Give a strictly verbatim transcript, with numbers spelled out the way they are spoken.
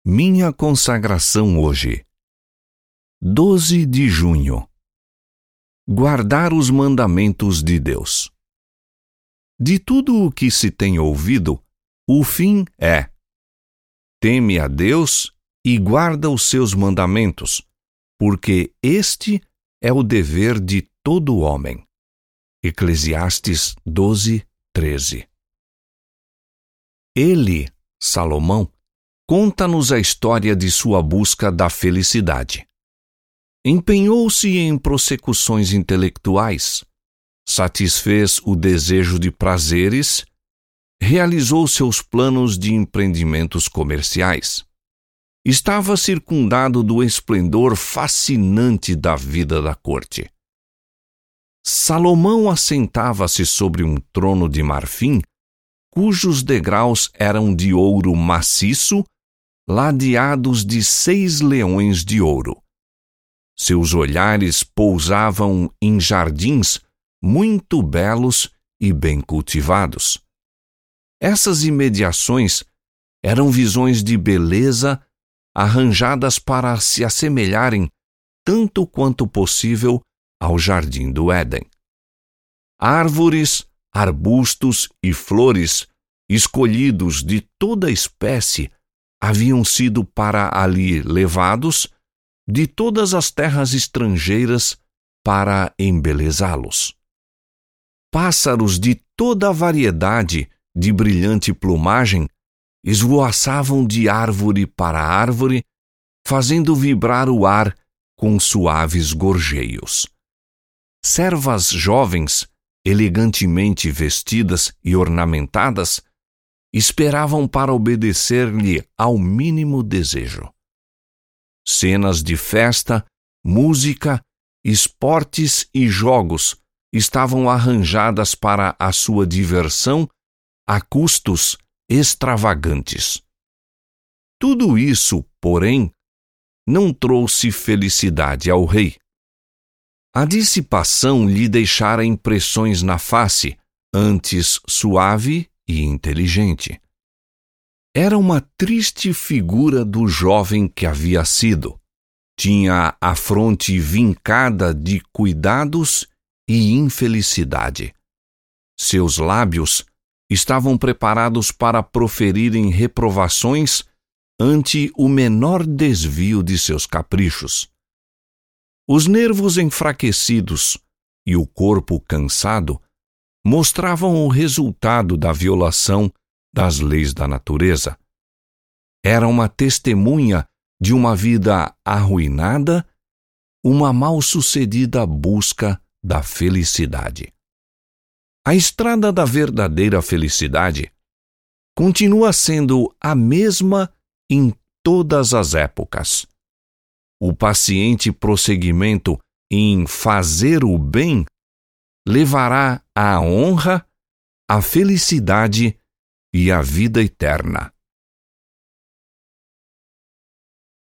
Minha consagração hoje. doze de junho. Guardar os mandamentos de Deus. De tudo o que se tem ouvido, o fim é: teme a Deus e guarda os seus mandamentos, porque este é o dever de todo homem. Eclesiastes doze, treze. Ele, Salomão, conta-nos a história de sua busca da felicidade. Empenhou-se em prossecuções intelectuais, satisfez o desejo de prazeres, realizou seus planos de empreendimentos comerciais. Estava circundado do esplendor fascinante da vida da corte. Salomão assentava-se sobre um trono de marfim, cujos degraus eram de ouro maciço, ladeados de seis leões de ouro. Seus olhares pousavam em jardins muito belos e bem cultivados. Essas imediações eram visões de beleza arranjadas para se assemelharem tanto quanto possível ao jardim do Éden. Árvores, arbustos e flores, escolhidos de toda espécie, haviam sido para ali levados de todas as terras estrangeiras para embelezá-los. Pássaros de toda a variedade de brilhante plumagem esvoaçavam de árvore para árvore, fazendo vibrar o ar com suaves gorjeios. Servas jovens, elegantemente vestidas e ornamentadas, esperavam para obedecer-lhe ao mínimo desejo. Cenas de festa, música, esportes e jogos estavam arranjadas para a sua diversão a custos extravagantes. Tudo isso, porém, não trouxe felicidade ao rei. A dissipação lhe deixara impressões na face, antes suave e inteligente. Era uma triste figura do jovem que havia sido. Tinha a fronte vincada de cuidados e infelicidade. Seus lábios estavam preparados para proferirem reprovações ante o menor desvio de seus caprichos. Os nervos enfraquecidos e o corpo cansado mostravam o resultado da violação das leis da natureza. Era uma testemunha de uma vida arruinada, uma mal-sucedida busca da felicidade. A estrada da verdadeira felicidade continua sendo a mesma em todas as épocas. O paciente prosseguimento em fazer o bem levará à honra, à felicidade e à vida eterna.